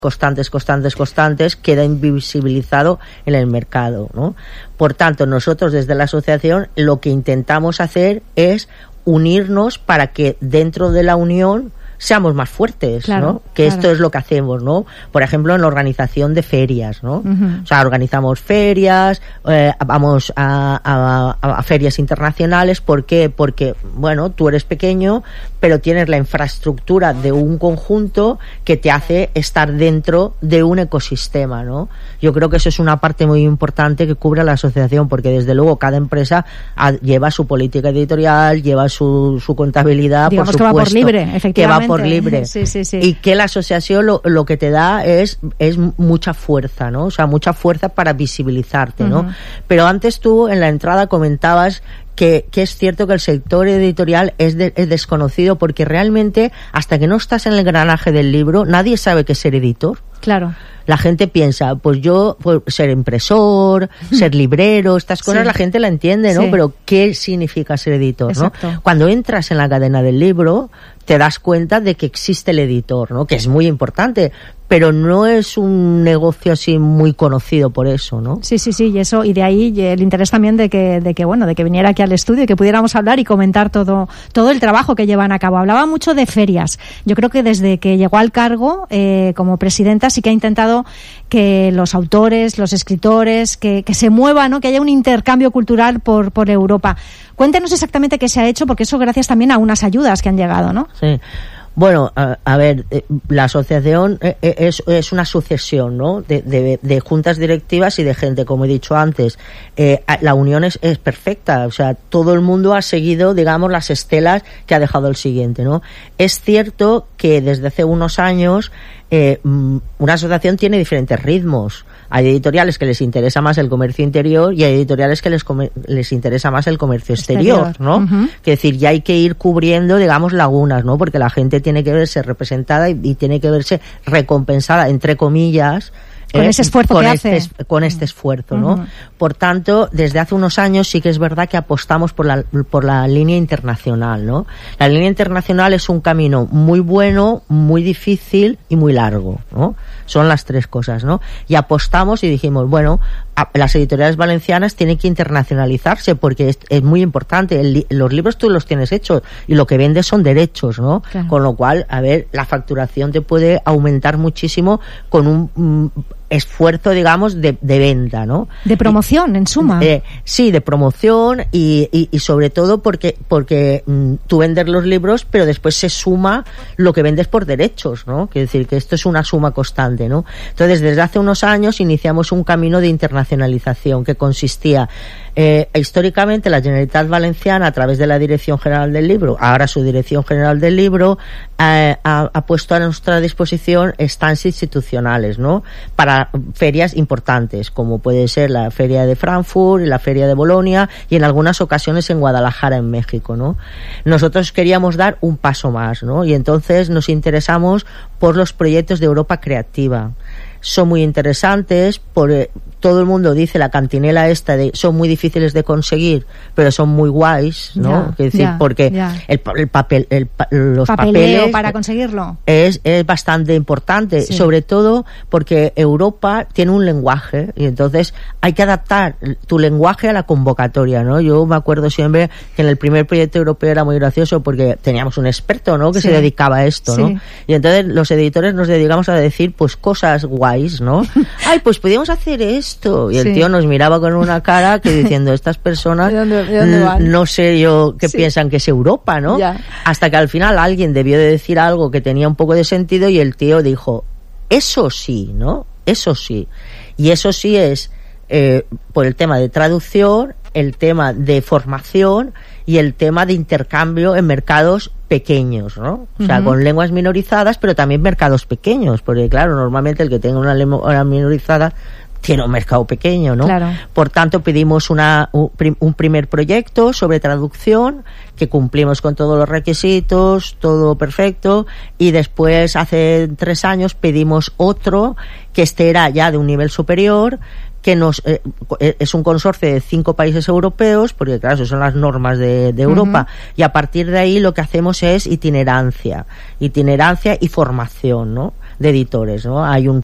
constantes, queda invisibilizado en el mercado, ¿no? Por tanto, nosotros desde la asociación lo que intentamos hacer es unirnos para que dentro de la unión seamos más fuertes, claro, ¿no? Que claro. Esto es lo que hacemos, ¿no? Por ejemplo, en la organización de ferias, ¿no? O sea, organizamos ferias, vamos a ferias internacionales. ¿Por qué? Porque, bueno, tú eres pequeño, pero tienes la infraestructura de un conjunto que te hace estar dentro de un ecosistema, ¿no? Yo creo que eso es una parte muy importante que cubre la asociación, porque desde luego cada empresa lleva su política editorial, lleva su contabilidad, digamos, por supuesto. Que va por libre, efectivamente. Que va por libre. Sí. Y que la asociación lo que te da es mucha fuerza, ¿no? O sea, mucha fuerza para visibilizarte, ¿no? Pero antes tú en la entrada comentabas que es cierto que el sector editorial es desconocido, porque realmente hasta que no estás en el engranaje del libro nadie sabe qué es ser editor. Claro. La gente piensa, pues ser impresor, ser librero, estas cosas la gente la entiende, ¿no? Sí. Pero ¿qué significa ser editor, exacto, ¿no? Cuando entras en la cadena del libro te das cuenta de que existe el editor, ¿no? Que es muy importante, pero no es un negocio así muy conocido por eso, ¿no? Sí, y eso, y de ahí el interés también de que viniera aquí al estudio y que pudiéramos hablar y comentar todo el trabajo que llevan a cabo. Hablaba mucho de ferias. Yo creo que desde que llegó al cargo como presidenta sí que ha intentado que los autores, los escritores, que se muevan, ¿no? Que haya un intercambio cultural por Europa. Cuéntenos exactamente qué se ha hecho, porque eso gracias también a unas ayudas que han llegado, ¿no? Sí. Bueno, a ver, la asociación es una sucesión, ¿no? De juntas directivas y de gente, como he dicho antes. La unión es perfecta, o sea, todo el mundo ha seguido, digamos, las estelas que ha dejado el siguiente, ¿no? Es cierto que desde hace unos años una asociación tiene diferentes ritmos. Hay editoriales que les interesa más el comercio interior y hay editoriales que les interesa más el comercio exterior, ¿no? Es decir, ya hay que ir cubriendo, digamos, lagunas, ¿no? Porque la gente tiene que verse representada y tiene que verse recompensada, entre comillas, con ese esfuerzo con este esfuerzo, ¿no? Por tanto, desde hace unos años sí que es verdad que apostamos por la línea internacional, ¿no? La línea internacional es un camino muy bueno, muy difícil y muy largo, ¿no? Son las tres cosas, ¿no? Y apostamos y dijimos, bueno, las editoriales valencianas tienen que internacionalizarse porque es muy importante. Los libros tú los tienes hechos y lo que vendes son derechos, ¿no? Claro. Con lo cual, a ver, la facturación te puede aumentar muchísimo con un esfuerzo, digamos, de venta, ¿no? De promoción, en suma. Sí, de promoción y sobre todo porque tú vendes los libros, pero después se suma lo que vendes por derechos, ¿no? Quiere decir que esto es una suma constante, ¿no? Entonces, desde hace unos años iniciamos un camino de internacionalización que consistía históricamente la Generalitat Valenciana, a través de la Dirección General del Libro, ahora su Dirección General del Libro, ha puesto a nuestra disposición stands institucionales, ¿no? Para ferias importantes, como puede ser la Feria de Frankfurt y la Feria de Bolonia, y en algunas ocasiones en Guadalajara, en México, ¿no? Nosotros queríamos dar un paso más, ¿no? Y entonces nos interesamos por los proyectos de Europa Creativa. Son muy interesantes, todo el mundo dice la cantinela esta de son muy difíciles de conseguir, pero son muy guays, ¿no? Es decir, porque los papeles para conseguirlo es bastante importante, sobre todo porque Europa tiene un lenguaje y entonces hay que adaptar tu lenguaje a la convocatoria, ¿no? Yo me acuerdo siempre que en el primer proyecto europeo era muy gracioso porque teníamos un experto, ¿no? Que se dedicaba a esto, ¿no? Y entonces los editores nos dedicamos a decir pues cosas guays, ¿no? Ay, pues podíamos hacer esto. Y el tío nos miraba con una cara que diciendo, estas personas, ¿de dónde van? No sé yo qué piensan que es Europa, ¿no? Ya. Hasta que al final alguien debió de decir algo que tenía un poco de sentido y el tío dijo, eso sí, ¿no? Eso sí. Y eso sí es por el tema de traducción, el tema de formación y el tema de intercambio en mercados pequeños, ¿no? O sea, con lenguas minorizadas, pero también mercados pequeños, porque claro, normalmente el que tenga una lengua minorizada tiene un mercado pequeño, ¿no? Claro. Por tanto, pedimos un primer proyecto sobre traducción, que cumplimos con todos los requisitos, todo perfecto, y después, hace 3 años, pedimos otro, que este era ya de un nivel superior, que es un consorcio de 5 países europeos, porque claro, esas son las normas de Europa, y a partir de ahí lo que hacemos es itinerancia y formación, ¿no? editores, ¿no? Hay un